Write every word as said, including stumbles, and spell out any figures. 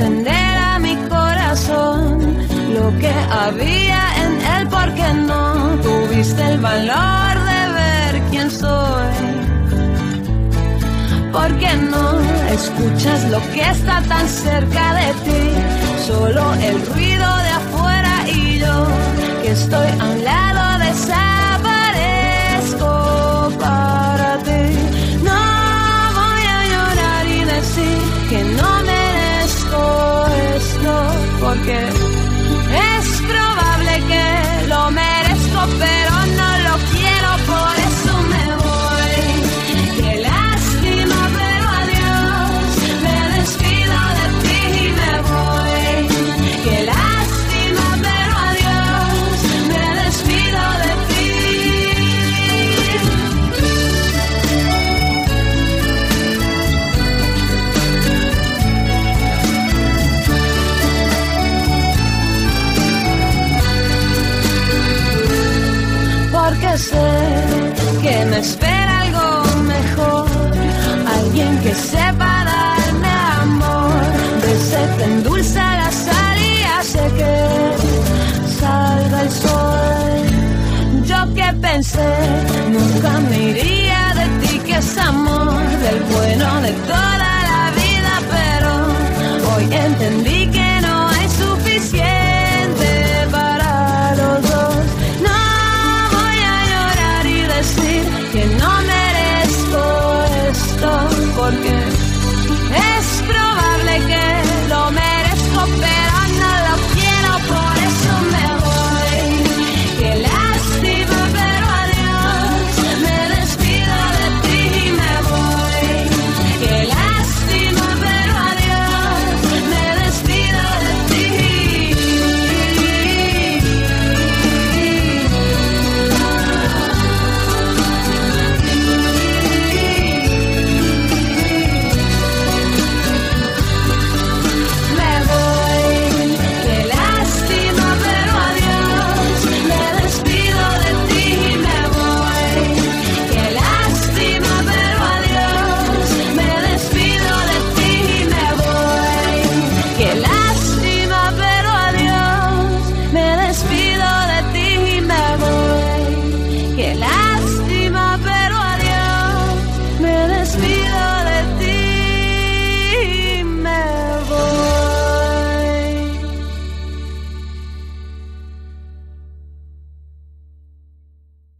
defender a mi corazón, lo que había en él, porque no tuviste el valor de ver quién soy. Porque no escuchas lo que está tan cerca de ti, solo el ruido de afuera y yo, que estoy a un lado, desaparezco para ti. No voy a llorar y decir que no merezco esto, porque es probable que lo merezco, pero no lo quiero, por eso me voy. Qué lástima, pero adiós, me despido de ti y me voy. Qué lástima, pero adiós, me despido de ti. Porque sé que me espera algo mejor, alguien que sepa darme amor, de ese que endulza la sal y hace que salga el sol. Yo que pensé nunca me iría de ti, que es amor, del bueno de toda la vida, pero hoy entendí que